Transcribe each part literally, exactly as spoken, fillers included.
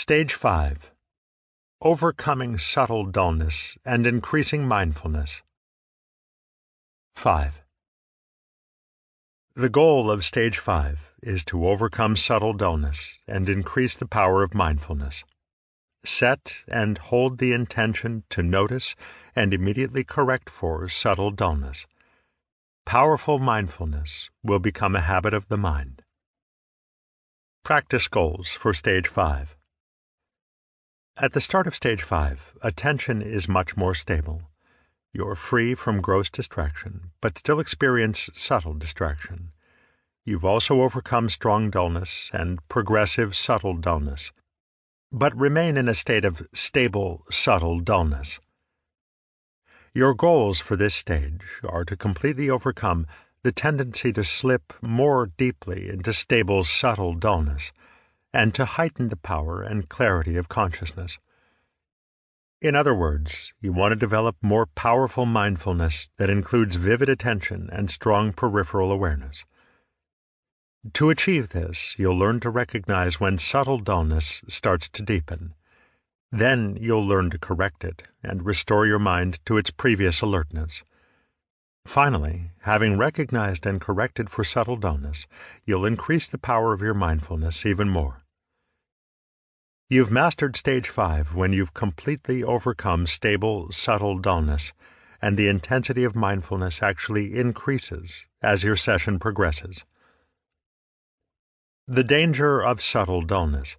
Stage five. Overcoming subtle dullness and increasing mindfulness. five. The goal of Stage five is to overcome subtle dullness and increase the power of mindfulness. Set and hold the intention to notice and immediately correct for subtle dullness. Powerful mindfulness will become a habit of the mind. Practice goals for Stage five. At the start of Stage five, attention is much more stable. You're free from gross distraction, but still experience subtle distraction. You've also overcome strong dullness and progressive subtle dullness, but remain in a state of stable, subtle dullness. Your goals for this stage are to completely overcome the tendency to slip more deeply into stable, subtle dullness, and to heighten the power and clarity of consciousness. In other words, you want to develop more powerful mindfulness that includes vivid attention and strong peripheral awareness. To achieve this, you'll learn to recognize when subtle dullness starts to deepen. Then you'll learn to correct it and restore your mind to its previous alertness. Finally, having recognized and corrected for subtle dullness, you'll increase the power of your mindfulness even more. You've mastered Stage five when you've completely overcome stable, subtle dullness, and the intensity of mindfulness actually increases as your session progresses. The danger of subtle dullness.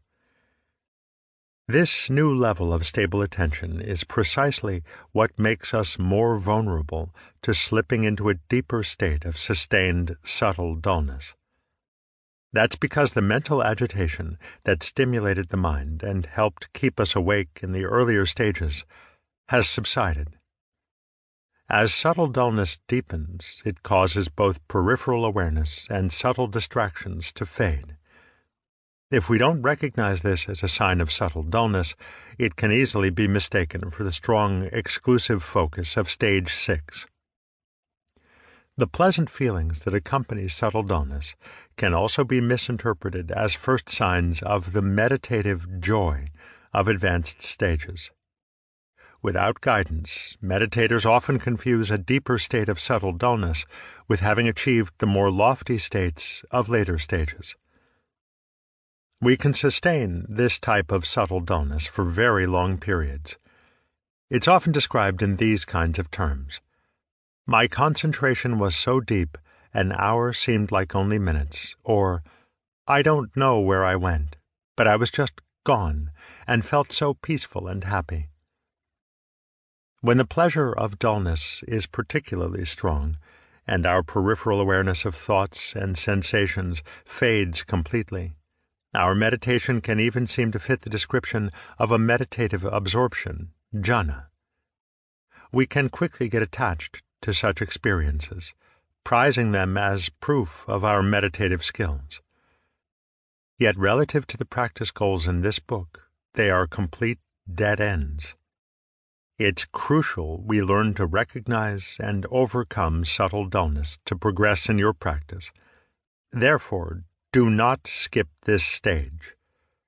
This new level of stable attention is precisely what makes us more vulnerable to slipping into a deeper state of sustained, subtle dullness. That's because the mental agitation that stimulated the mind and helped keep us awake in the earlier stages has subsided. As subtle dullness deepens, it causes both peripheral awareness and subtle distractions to fade. If we don't recognize this as a sign of subtle dullness, it can easily be mistaken for the strong, exclusive focus of Stage six. The pleasant feelings that accompany subtle dullness can also be misinterpreted as first signs of the meditative joy of advanced stages. Without guidance, meditators often confuse a deeper state of subtle dullness with having achieved the more lofty states of later stages. We can sustain this type of subtle dullness for very long periods. It's often described in these kinds of terms. My concentration was so deep, an hour seemed like only minutes, or, I don't know where I went, but I was just gone, and felt so peaceful and happy. When the pleasure of dullness is particularly strong, and our peripheral awareness of thoughts and sensations fades completely, our meditation can even seem to fit the description of a meditative absorption, jhana. We can quickly get attached to such experiences, prizing them as proof of our meditative skills. Yet relative to the practice goals in this book, they are complete dead ends. It's crucial we learn to recognize and overcome subtle dullness to progress in your practice. Therefore, do not skip this stage.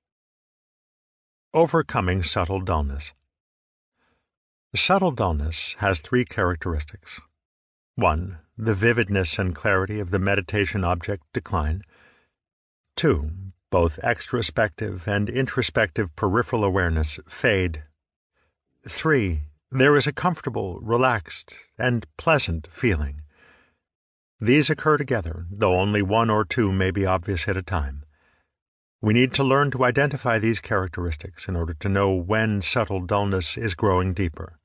Overcoming subtle dullness. Subtle dullness has three characteristics. One, the vividness and clarity of the meditation object decline. Two, both extrospective and introspective peripheral awareness fade. Three, there is a comfortable, relaxed, and pleasant feeling. These occur together, though only one or two may be obvious at a time. We need to learn to identify these characteristics in order to know when subtle dullness is growing deeper.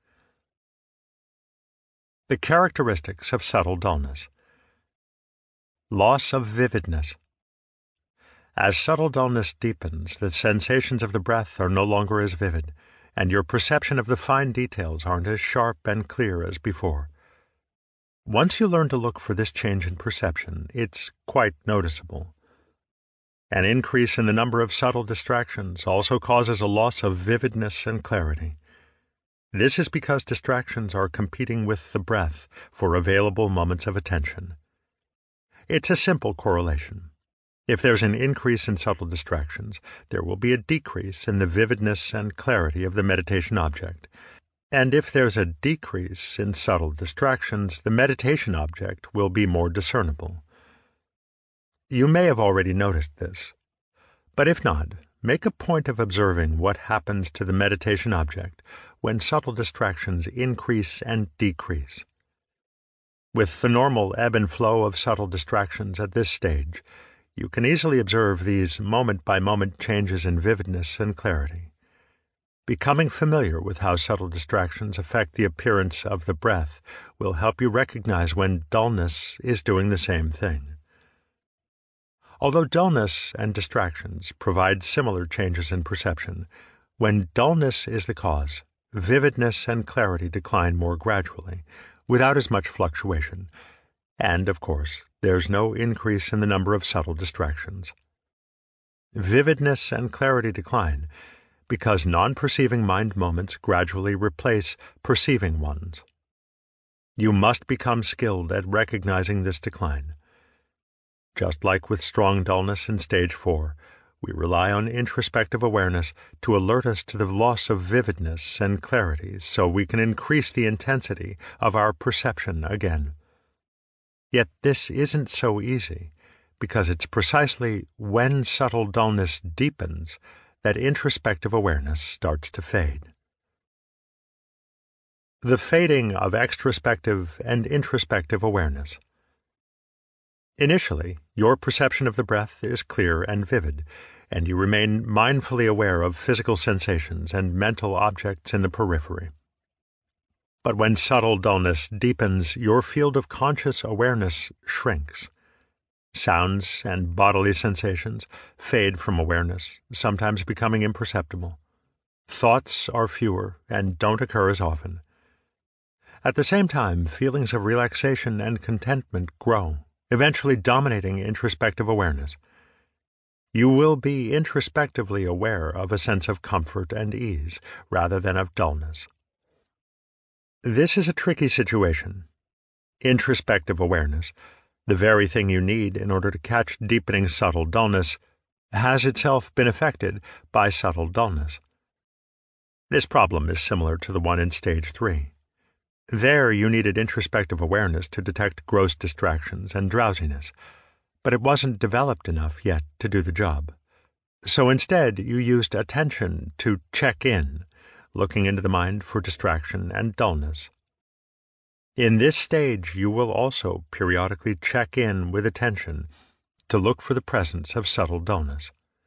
The characteristics of subtle dullness. Loss of vividness. As subtle dullness deepens, the sensations of the breath are no longer as vivid, and your perception of the fine details aren't as sharp and clear as before. Once you learn to look for this change in perception, it's quite noticeable. An increase in the number of subtle distractions also causes a loss of vividness and clarity. This is because distractions are competing with the breath for available moments of attention. It's a simple correlation. If there's an increase in subtle distractions, there will be a decrease in the vividness and clarity of the meditation object. And if there's a decrease in subtle distractions, the meditation object will be more discernible. You may have already noticed this, but if not, make a point of observing what happens to the meditation object when subtle distractions increase and decrease. With the normal ebb and flow of subtle distractions at this stage, you can easily observe these moment-by-moment changes in vividness and clarity. Becoming familiar with how subtle distractions affect the appearance of the breath will help you recognize when dullness is doing the same thing. Although dullness and distractions provide similar changes in perception, when dullness is the cause, vividness and clarity decline more gradually, without as much fluctuation, and, of course, there's no increase in the number of subtle distractions. Vividness and clarity decline because non-perceiving mind moments gradually replace perceiving ones. You must become skilled at recognizing this decline. Just like with strong dullness in stage four, we rely on introspective awareness to alert us to the loss of vividness and clarity so we can increase the intensity of our perception again. Yet this isn't so easy, because it's precisely when subtle dullness deepens that introspective awareness starts to fade. The fading of extrospective and introspective awareness. Initially, your perception of the breath is clear and vivid, and you remain mindfully aware of physical sensations and mental objects in the periphery. But when subtle dullness deepens, your field of conscious awareness shrinks. Sounds and bodily sensations fade from awareness, sometimes becoming imperceptible. Thoughts are fewer and don't occur as often. At the same time, feelings of relaxation and contentment grow, eventually dominating introspective awareness. You will be introspectively aware of a sense of comfort and ease, rather than of dullness. This is a tricky situation. Introspective awareness, the very thing you need in order to catch deepening subtle dullness, has itself been affected by subtle dullness. This problem is similar to the one in stage three. There you needed introspective awareness to detect gross distractions and drowsiness, but it wasn't developed enough yet to do the job. So instead you used attention to check in, looking into the mind for distraction and dullness. In this stage you will also periodically check in with attention to look for the presence of subtle dullness.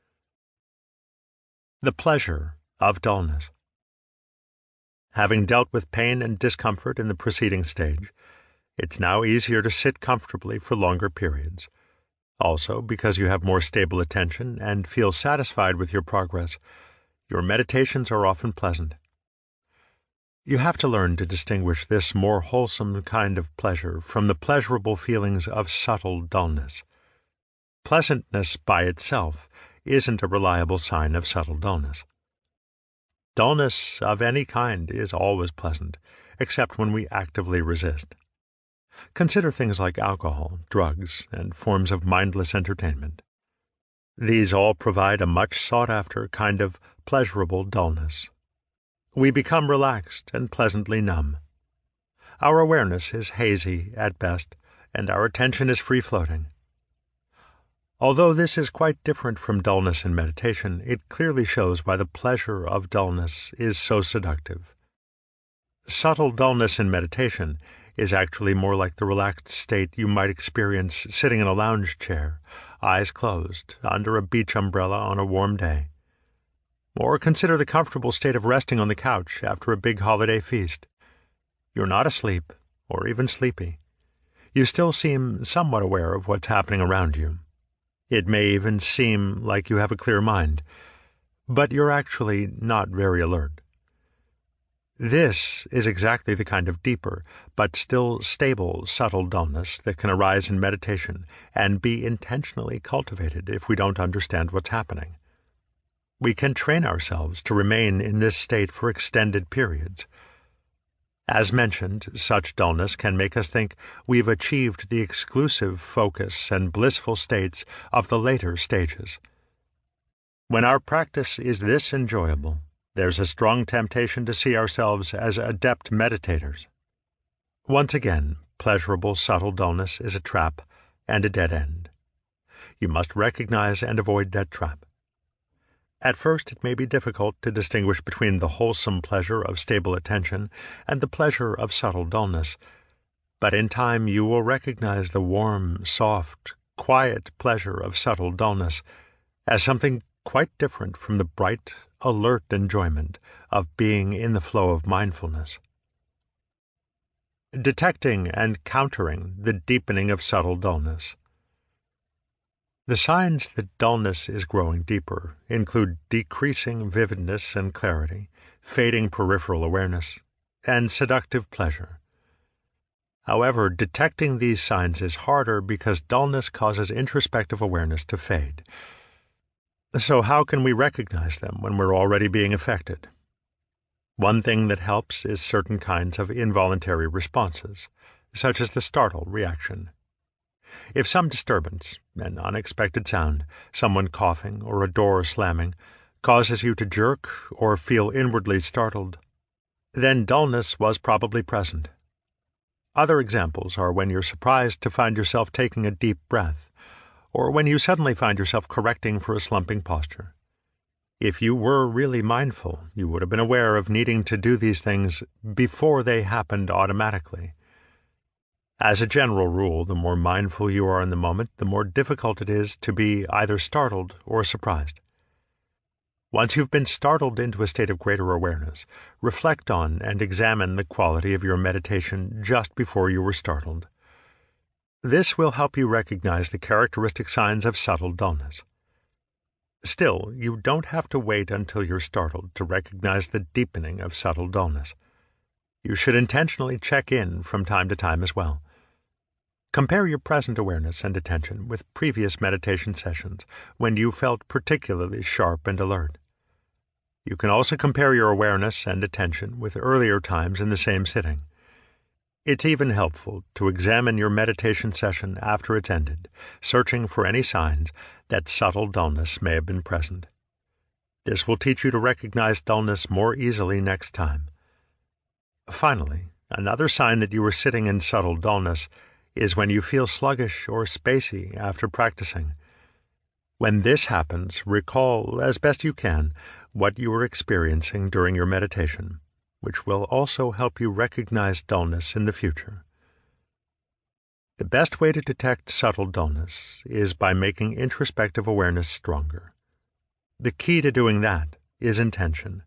The pleasure of dullness. Having dealt with pain and discomfort in the preceding stage, it's now easier to sit comfortably for longer periods. Also, because you have more stable attention and feel satisfied with your progress, your meditations are often pleasant. You have to learn to distinguish this more wholesome kind of pleasure from the pleasurable feelings of subtle dullness. Pleasantness by itself isn't a reliable sign of subtle dullness. Dullness of any kind is always pleasant, except when we actively resist. Consider things like alcohol, drugs, and forms of mindless entertainment. These all provide a much sought-after kind of pleasurable dullness. We become relaxed and pleasantly numb. Our awareness is hazy at best, and our attention is free-floating. Although this is quite different from dullness in meditation, it clearly shows why the pleasure of dullness is so seductive. Subtle dullness in meditation is actually more like the relaxed state you might experience sitting in a lounge chair, eyes closed, under a beach umbrella on a warm day. Or consider the comfortable state of resting on the couch after a big holiday feast. You're not asleep, or even sleepy. You still seem somewhat aware of what's happening around you. It may even seem like you have a clear mind, but you're actually not very alert. This is exactly the kind of deeper, but still stable, subtle dullness that can arise in meditation and be intentionally cultivated if we don't understand what's happening. We can train ourselves to remain in this state for extended periods. As mentioned, such dullness can make us think we've achieved the exclusive focus and blissful states of the later stages. When our practice is this enjoyable, there's a strong temptation to see ourselves as adept meditators. Once again, pleasurable subtle dullness is a trap and a dead end. You must recognize and avoid that trap. At first, it may be difficult to distinguish between the wholesome pleasure of stable attention and the pleasure of subtle dullness, but in time you will recognize the warm, soft, quiet pleasure of subtle dullness as something quite different from the bright, alert enjoyment of being in the flow of mindfulness. Detecting and countering the deepening of subtle dullness. The signs that dullness is growing deeper include decreasing vividness and clarity, fading peripheral awareness, and seductive pleasure. However, detecting these signs is harder because dullness causes introspective awareness to fade. So how can we recognize them when we're already being affected? One thing that helps is certain kinds of involuntary responses, such as the startle reaction. If some disturbance, an unexpected sound, someone coughing or a door slamming, causes you to jerk or feel inwardly startled, then dullness was probably present. Other examples are when you're surprised to find yourself taking a deep breath, or when you suddenly find yourself correcting for a slumping posture. If you were really mindful, you would have been aware of needing to do these things before they happened automatically. As a general rule, the more mindful you are in the moment, the more difficult it is to be either startled or surprised. Once you've been startled into a state of greater awareness, reflect on and examine the quality of your meditation just before you were startled. This will help you recognize the characteristic signs of subtle dullness. Still, you don't have to wait until you're startled to recognize the deepening of subtle dullness. You should intentionally check in from time to time as well. Compare your present awareness and attention with previous meditation sessions when you felt particularly sharp and alert. You can also compare your awareness and attention with earlier times in the same sitting. It's even helpful to examine your meditation session after it's ended, searching for any signs that subtle dullness may have been present. This will teach you to recognize dullness more easily next time. Finally, another sign that you are sitting in subtle dullness is when you feel sluggish or spacey after practicing. When this happens, recall, as best you can, what you were experiencing during your meditation, which will also help you recognize dullness in the future. The best way to detect subtle dullness is by making introspective awareness stronger. The key to doing that is intention.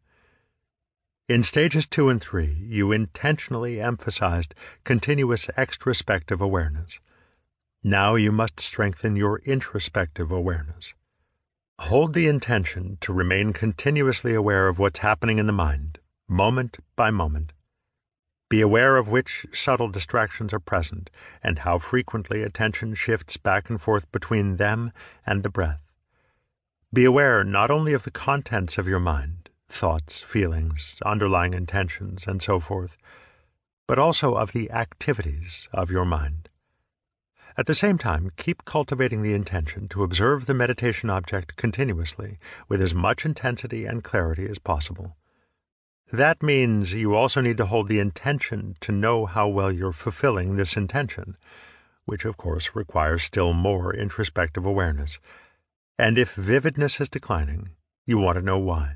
In stages two and three, you intentionally emphasized continuous extrospective awareness. Now you must strengthen your introspective awareness. Hold the intention to remain continuously aware of what's happening in the mind, moment by moment. Be aware of which subtle distractions are present and how frequently attention shifts back and forth between them and the breath. Be aware not only of the contents of your mind, thoughts, feelings, underlying intentions, and so forth, but also of the activities of your mind. At the same time, keep cultivating the intention to observe the meditation object continuously with as much intensity and clarity as possible. That means you also need to hold the intention to know how well you're fulfilling this intention, which of course requires still more introspective awareness. And if vividness is declining, you want to know why.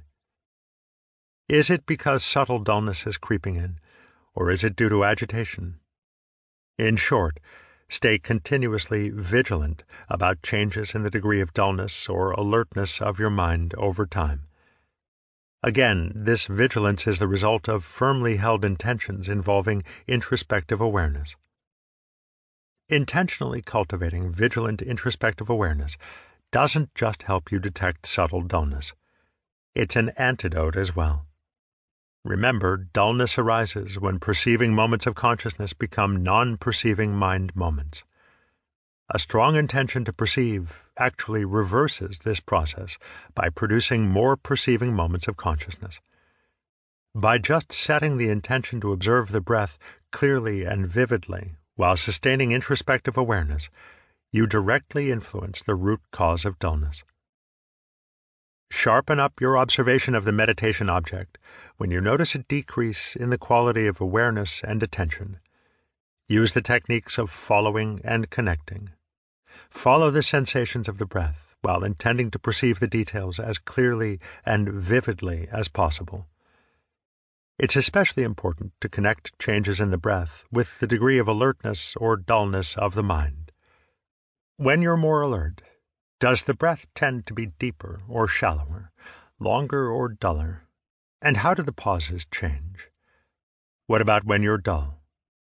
Is it because subtle dullness is creeping in, or is it due to agitation? In short, stay continuously vigilant about changes in the degree of dullness or alertness of your mind over time. Again, this vigilance is the result of firmly held intentions involving introspective awareness. Intentionally cultivating vigilant introspective awareness doesn't just help you detect subtle dullness. It's an antidote as well. Remember, dullness arises when perceiving moments of consciousness become non-perceiving mind moments. A strong intention to perceive actually reverses this process by producing more perceiving moments of consciousness. By just setting the intention to observe the breath clearly and vividly while sustaining introspective awareness, you directly influence the root cause of dullness. Sharpen up your observation of the meditation object when you notice a decrease in the quality of awareness and attention. Use the techniques of following and connecting. Follow the sensations of the breath while intending to perceive the details as clearly and vividly as possible. It's especially important to connect changes in the breath with the degree of alertness or dullness of the mind. When you're more alert, does the breath tend to be deeper or shallower, longer or duller? And how do the pauses change? What about when you're dull?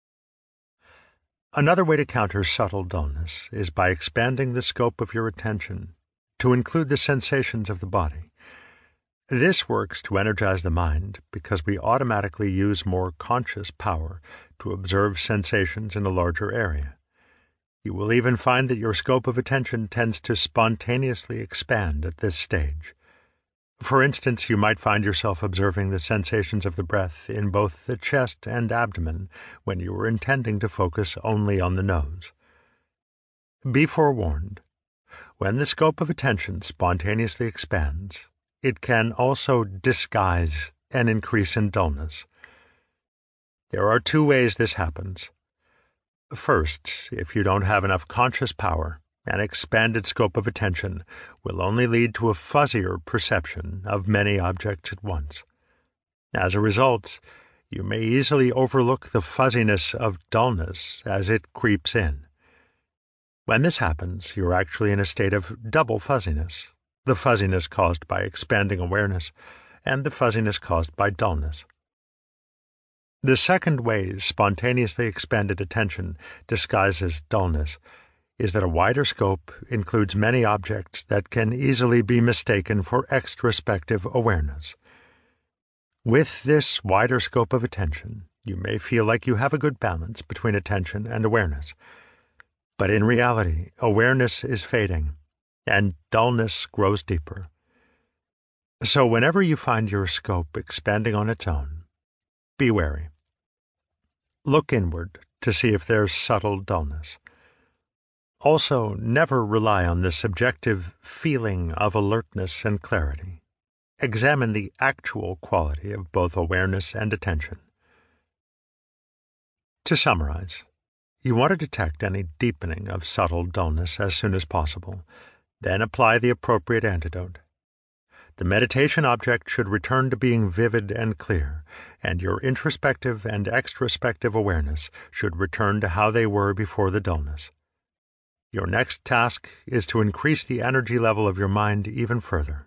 Another way to counter subtle dullness is by expanding the scope of your attention to include the sensations of the body. This works to energize the mind because we automatically use more conscious power to observe sensations in a larger area. You will even find that your scope of attention tends to spontaneously expand at this stage. For instance, you might find yourself observing the sensations of the breath in both the chest and abdomen when you were intending to focus only on the nose. Be forewarned, when the scope of attention spontaneously expands, it can also disguise an increase in dullness. There are two ways this happens. First, if you don't have enough conscious power, an expanded scope of attention will only lead to a fuzzier perception of many objects at once. As a result, you may easily overlook the fuzziness of dullness as it creeps in. When this happens, you're actually in a state of double fuzziness, the fuzziness caused by expanding awareness and the fuzziness caused by dullness. The second way spontaneously expanded attention disguises dullness is that a wider scope includes many objects that can easily be mistaken for extrospective awareness. With this wider scope of attention, you may feel like you have a good balance between attention and awareness. But in reality, awareness is fading, and dullness grows deeper. So whenever you find your scope expanding on its own, be wary. Look inward to see if there's subtle dullness. Also, never rely on the subjective feeling of alertness and clarity. Examine the actual quality of both awareness and attention. To summarize, you want to detect any deepening of subtle dullness as soon as possible, then apply the appropriate antidote. The meditation object should return to being vivid and clear, and your introspective and extrospective awareness should return to how they were before the dullness. Your next task is to increase the energy level of your mind even further.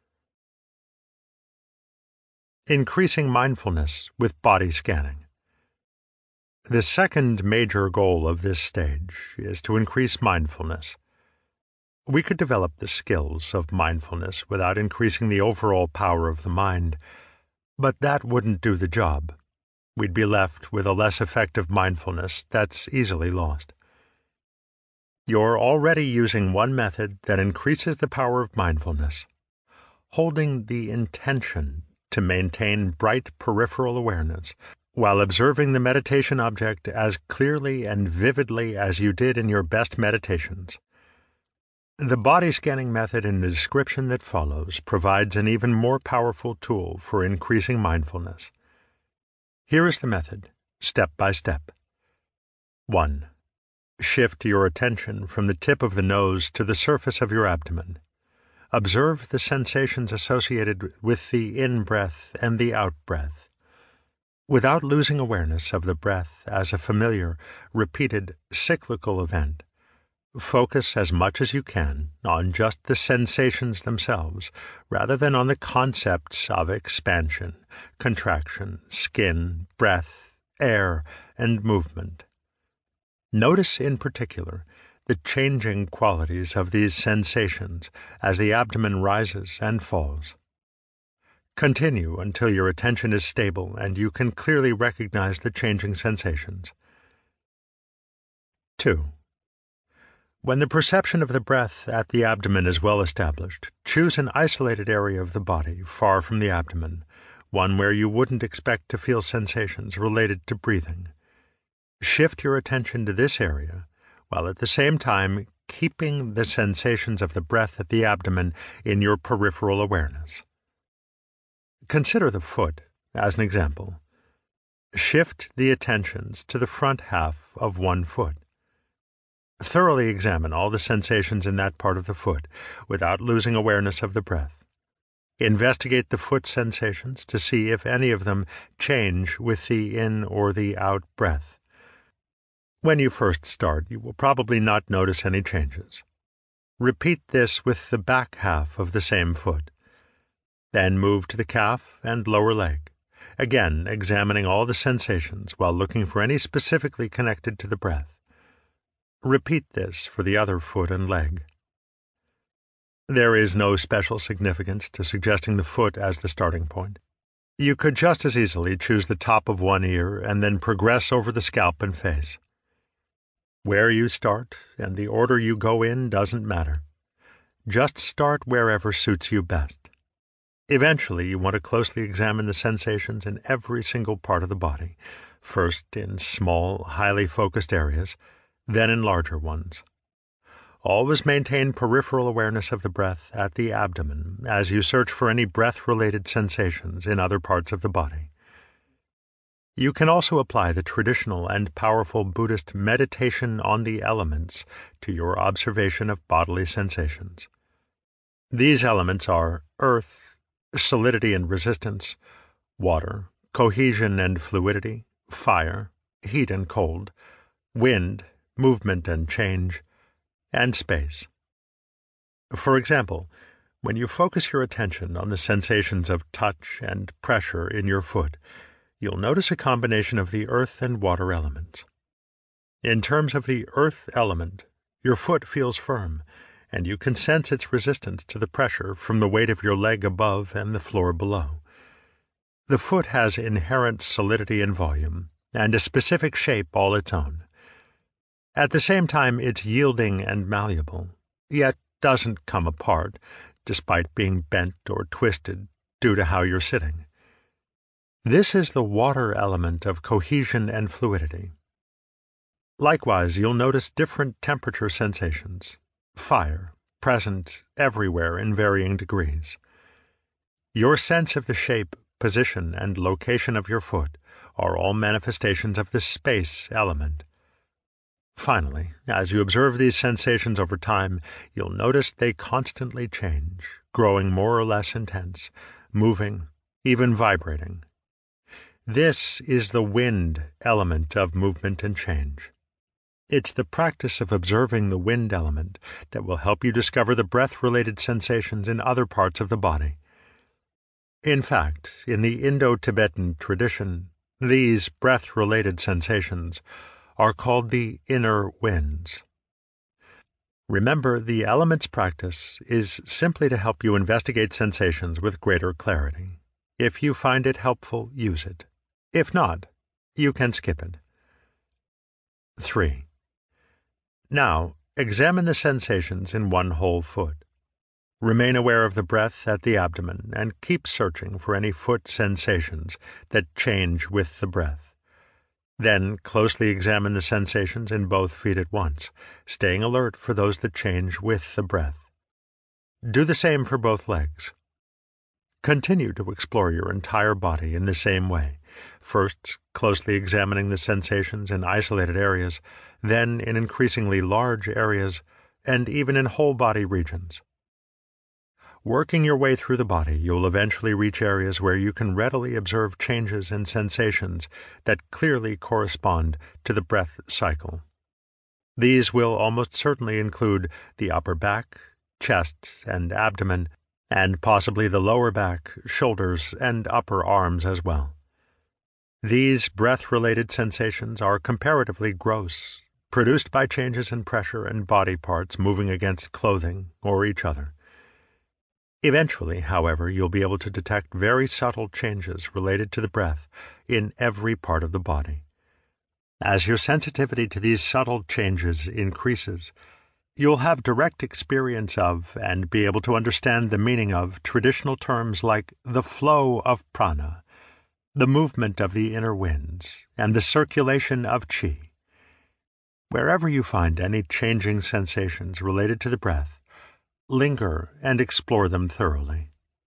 Increasing mindfulness with body scanning. The second major goal of this stage is to increase mindfulness. We could develop the skills of mindfulness without increasing the overall power of the mind, but that wouldn't do the job. We'd be left with a less effective mindfulness that's easily lost. You're already using one method that increases the power of mindfulness, holding the intention to maintain bright peripheral awareness while observing the meditation object as clearly and vividly as you did in your best meditations. The body scanning method in the description that follows provides an even more powerful tool for increasing mindfulness. Here is the method, step by step. one. Shift your attention from the tip of the nose to the surface of your abdomen. Observe the sensations associated with the in-breath and the out-breath. Without losing awareness of the breath as a familiar, repeated, cyclical event, focus as much as you can on just the sensations themselves, rather than on the concepts of expansion, contraction, skin, breath, air, and movement. Notice in particular the changing qualities of these sensations as the abdomen rises and falls. Continue until your attention is stable and you can clearly recognize the changing sensations. two. When the perception of the breath at the abdomen is well established, choose an isolated area of the body far from the abdomen, one where you wouldn't expect to feel sensations related to breathing. Shift your attention to this area, while at the same time keeping the sensations of the breath at the abdomen in your peripheral awareness. Consider the foot as an example. Shift the attentions to the front half of one foot. Thoroughly examine all the sensations in that part of the foot without losing awareness of the breath. Investigate the foot sensations to see if any of them change with the in or the out breath. When you first start, you will probably not notice any changes. Repeat this with the back half of the same foot. Then move to the calf and lower leg, again examining all the sensations while looking for any specifically connected to the breath. Repeat this for the other foot and leg. There is no special significance to suggesting the foot as the starting point. You could just as easily choose the top of one ear and then progress over the scalp and face. Where you start and the order you go in doesn't matter. Just start wherever suits you best. Eventually, you want to closely examine the sensations in every single part of the body, first in small, highly focused areas, then in larger ones. Always maintain peripheral awareness of the breath at the abdomen as you search for any breath-related sensations in other parts of the body. You can also apply the traditional and powerful Buddhist meditation on the elements to your observation of bodily sensations. These elements are earth, solidity and resistance, water, cohesion and fluidity, fire, heat and cold, wind, movement and change, and space. For example, when you focus your attention on the sensations of touch and pressure in your foot, you'll notice a combination of the earth and water elements. In terms of the earth element, your foot feels firm, and you can sense its resistance to the pressure from the weight of your leg above and the floor below. The foot has inherent solidity and volume, and a specific shape all its own. At the same time, it's yielding and malleable, yet doesn't come apart, despite being bent or twisted due to how you're sitting. This is the water element of cohesion and fluidity. Likewise, you'll notice different temperature sensations, fire, present everywhere in varying degrees. Your sense of the shape, position, and location of your foot are all manifestations of the space element. Finally, as you observe these sensations over time, you'll notice they constantly change, growing more or less intense, moving, even vibrating. This is the wind element of movement and change. It's the practice of observing the wind element that will help you discover the breath-related sensations in other parts of the body. In fact, in the Indo-Tibetan tradition, these breath-related sensations are called the inner winds. Remember, the elements practice is simply to help you investigate sensations with greater clarity. If you find it helpful, use it. If not, you can skip it. three. Now, examine the sensations in one whole foot. Remain aware of the breath at the abdomen and keep searching for any foot sensations that change with the breath. Then closely examine the sensations in both feet at once, staying alert for those that change with the breath. Do the same for both legs. Continue to explore your entire body in the same way, first closely examining the sensations in isolated areas, then in increasingly large areas, and even in whole-body regions. Working your way through the body, you'll eventually reach areas where you can readily observe changes and sensations that clearly correspond to the breath cycle. These will almost certainly include the upper back, chest, and abdomen, and possibly the lower back, shoulders, and upper arms as well. These breath-related sensations are comparatively gross, produced by changes in pressure and body parts moving against clothing or each other. Eventually, however, you'll be able to detect very subtle changes related to the breath in every part of the body. As your sensitivity to these subtle changes increases, You'll have direct experience of and be able to understand the meaning of traditional terms like the flow of prana, the movement of the inner winds, and the circulation of qi. Wherever you find any changing sensations related to the breath, linger and explore them thoroughly.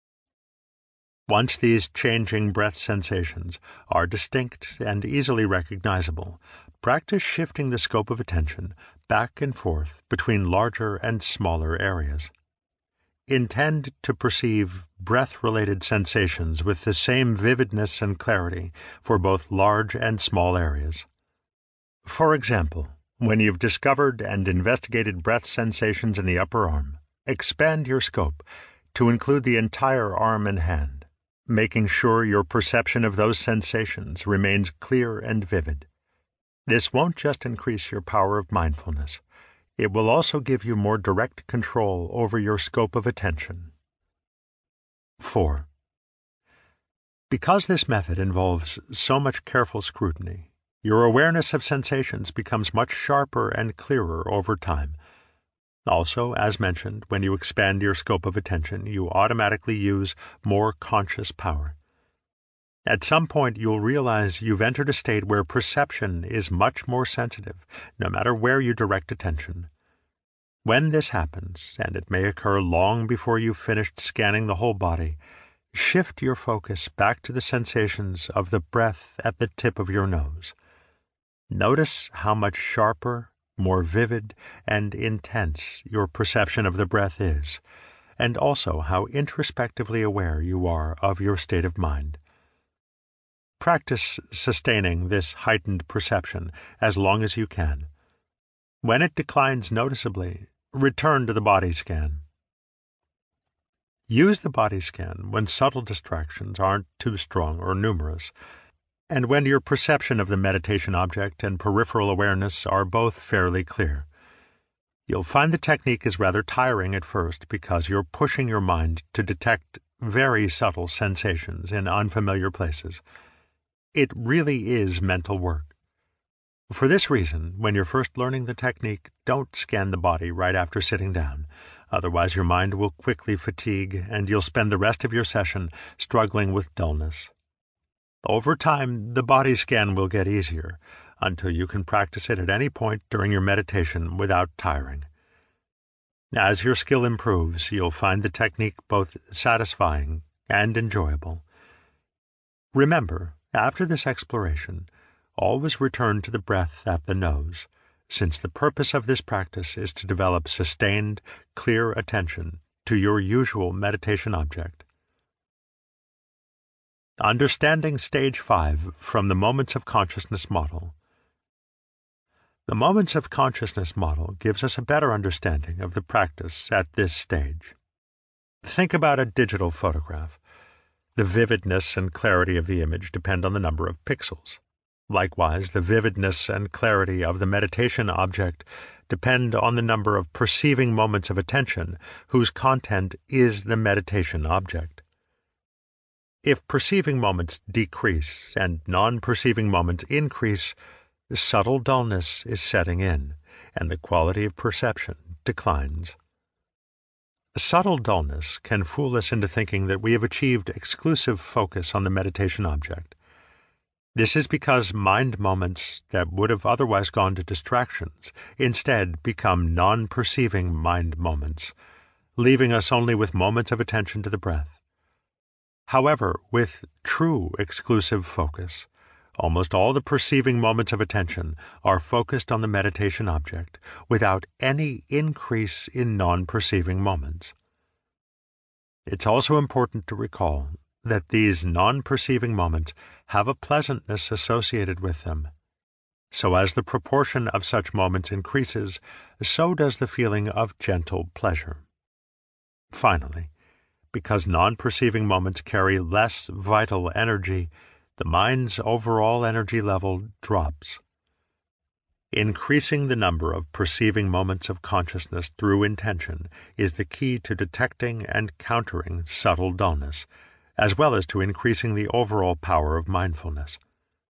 Once these changing breath sensations are distinct and easily recognizable, practice shifting the scope of attention back and forth between larger and smaller areas. Intend to perceive breath-related sensations with the same vividness and clarity for both large and small areas. For example, when you've discovered and investigated breath sensations in the upper arm, expand your scope to include the entire arm and hand, making sure your perception of those sensations remains clear and vivid. This won't just increase your power of mindfulness, it will also give you more direct control over your scope of attention. four. Because this method involves so much careful scrutiny, your awareness of sensations becomes much sharper and clearer over time. Also, as mentioned, when you expand your scope of attention, you automatically use more conscious power. At some point, you'll realize you've entered a state where perception is much more sensitive, no matter where you direct attention. When this happens, and it may occur long before you've finished scanning the whole body, shift your focus back to the sensations of the breath at the tip of your nose. Notice how much sharper, more vivid, and intense your perception of the breath is, and also how introspectively aware you are of your state of mind. Practice sustaining this heightened perception as long as you can. When it declines noticeably, return to the body scan. Use the body scan when subtle distractions aren't too strong or numerous, and when your perception of the meditation object and peripheral awareness are both fairly clear. You'll find the technique is rather tiring at first because you're pushing your mind to detect very subtle sensations in unfamiliar places. It really is mental work. For this reason, when you're first learning the technique, don't scan the body right after sitting down. Otherwise, your mind will quickly fatigue, and you'll spend the rest of your session struggling with dullness. Over time, the body scan will get easier, until you can practice it at any point during your meditation without tiring. As your skill improves, you'll find the technique both satisfying and enjoyable. Remember, after this exploration, always return to the breath at the nose, since the purpose of this practice is to develop sustained, clear attention to your usual meditation object. Understanding Stage five from the Moments of Consciousness model. The Moments of Consciousness model gives us a better understanding of the practice at this stage. Think about a digital photograph. The vividness and clarity of the image depend on the number of pixels. Likewise, the vividness and clarity of the meditation object depend on the number of perceiving moments of attention whose content is the meditation object. If perceiving moments decrease and non-perceiving moments increase, subtle dullness is setting in, and the quality of perception declines. Subtle dullness can fool us into thinking that we have achieved exclusive focus on the meditation object. This is because mind moments that would have otherwise gone to distractions instead become non-perceiving mind moments, leaving us only with moments of attention to the breath. However, with true exclusive focus, almost all the perceiving moments of attention are focused on the meditation object without any increase in non-perceiving moments. It's also important to recall that these non-perceiving moments have a pleasantness associated with them. So as the proportion of such moments increases, so does the feeling of gentle pleasure. Finally, because non-perceiving moments carry less vital energy, the mind's overall energy level drops. Increasing the number of perceiving moments of consciousness through intention is the key to detecting and countering subtle dullness, as well as to increasing the overall power of mindfulness.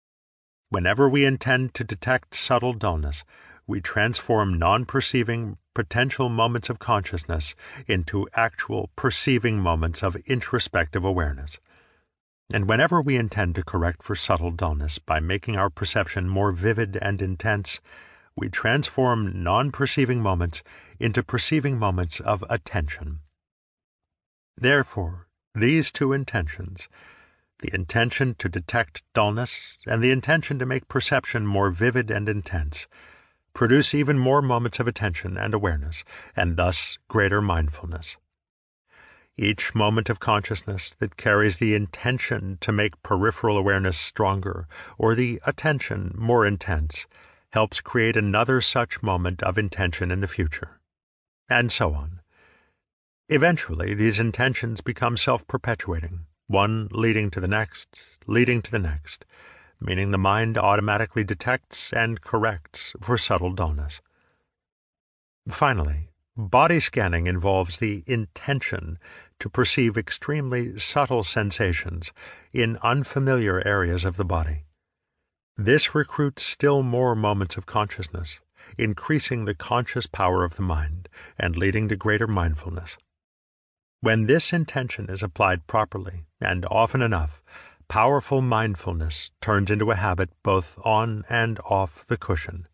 Whenever we intend to detect subtle dullness, we transform non-perceiving potential moments of consciousness into actual perceiving moments of introspective awareness. And whenever we intend to correct for subtle dullness by making our perception more vivid and intense, we transform non-perceiving moments into perceiving moments of attention. Therefore, these two intentions, the intention to detect dullness and the intention to make perception more vivid and intense, produce even more moments of attention and awareness, and thus greater mindfulness. Each moment of consciousness that carries the intention to make peripheral awareness stronger or the attention more intense helps create another such moment of intention in the future, and so on. Eventually, these intentions become self-perpetuating, one leading to the next, leading to the next, meaning the mind automatically detects and corrects for subtle dullness. Finally, body scanning involves the intention to perceive extremely subtle sensations in unfamiliar areas of the body. This recruits still more moments of consciousness, increasing the conscious power of the mind and leading to greater mindfulness. When this intention is applied properly and often enough, powerful mindfulness turns into a habit both on and off the cushion.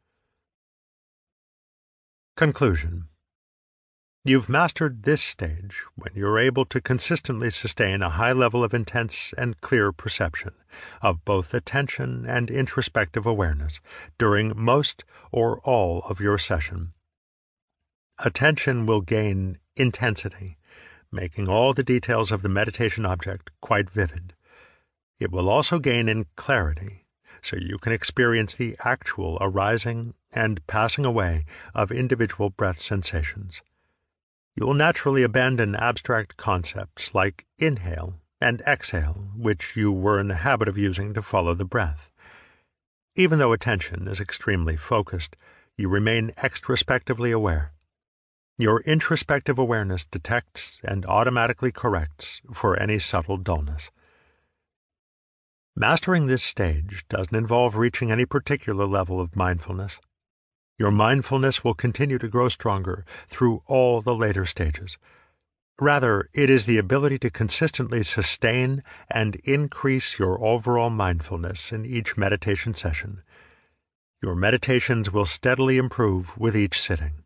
Conclusion. You've mastered this stage when you're able to consistently sustain a high level of intense and clear perception of both attention and introspective awareness during most or all of your session. Attention will gain intensity, making all the details of the meditation object quite vivid. It will also gain in clarity, so you can experience the actual arising and passing away of individual breath sensations. You will naturally abandon abstract concepts like inhale and exhale, which you were in the habit of using to follow the breath. Even though attention is extremely focused, you remain extrospectively aware. Your introspective awareness detects and automatically corrects for any subtle dullness. Mastering this stage doesn't involve reaching any particular level of mindfulness. Your mindfulness will continue to grow stronger through all the later stages. Rather, it is the ability to consistently sustain and increase your overall mindfulness in each meditation session. Your meditations will steadily improve with each sitting.